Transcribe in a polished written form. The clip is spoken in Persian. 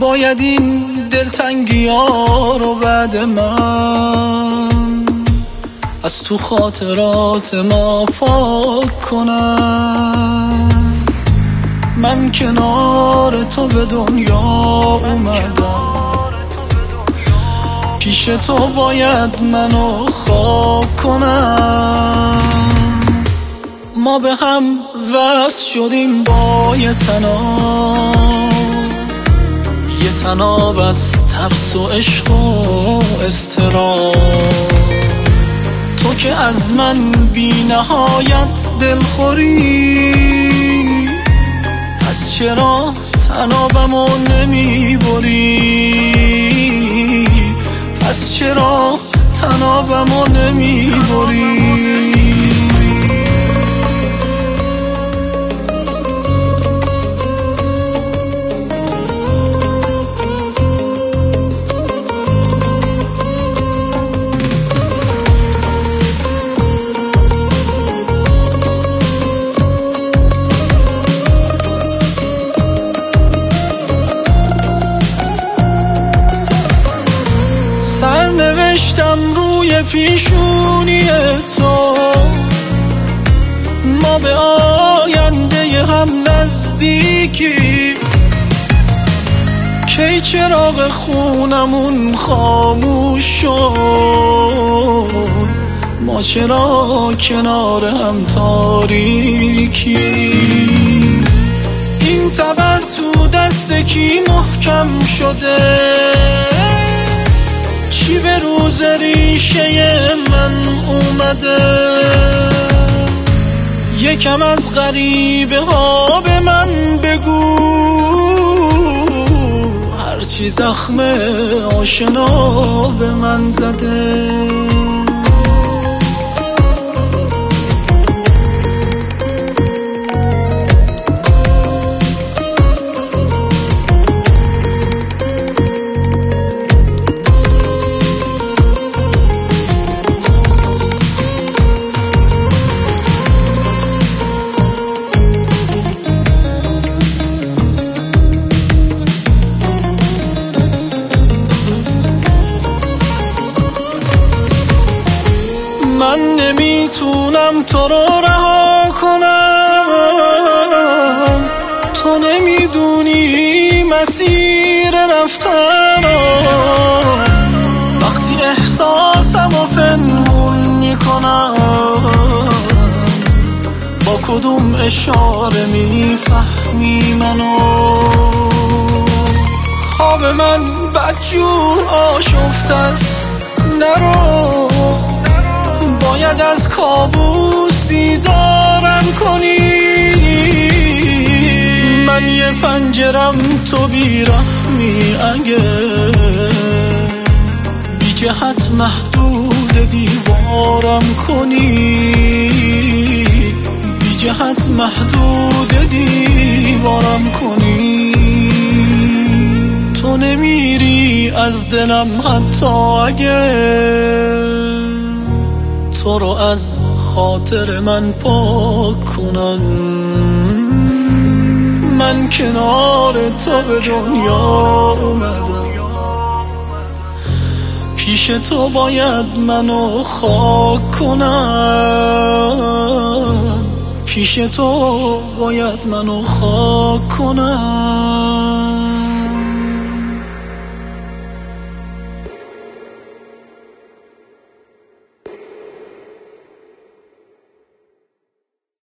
باید این دلتنگی ها رو بعد من از تو خاطرات ما پاک کنم. من کنار تو به دنیا اومدم، پیش تو باید منو خاک کنم. ما به هم وصل شدیم با یه تناب از ترس و عشق و اضطراب. تو که از من بی نهایت دلخوری، پس چرا تنابمو نمیبری؟ پس چرا تنابمو نمیبری؟ سرنوشتم روی پیشونی تو، ما به آینده هم نزدیکی. کی چراغ خونمون خاموش شد، ما چرا کنار هم تاریکی؟ این تبر تو دست کی محکم شده؟ چی به روز ریشه من اومده؟ یکم از غریبه ها به من بگو، هرچی زخم آشنا به من زده. من نمیتونم تو رو رها کنم، تو نمیدونی مسیر رفتنم. وقتی احساسمو پنهون میکنم، با کدوم اشاره میفهمی منو؟ خواب من بدجور آشفته است، نرو، باید از کابوس بیدارم کنی. من یه پنجرم تو بیرحمی، اگه بی جهت محدود دیوارم کنی، بی جهت محدود دیوارم کنی. تو نمیری از دلم حتی اگه تو رو از خاطر من پاک کنن. من کنار تو به دنیا اومدم، پیش تو باید منو خاک کنن. پیش تو باید منو خاک کنن.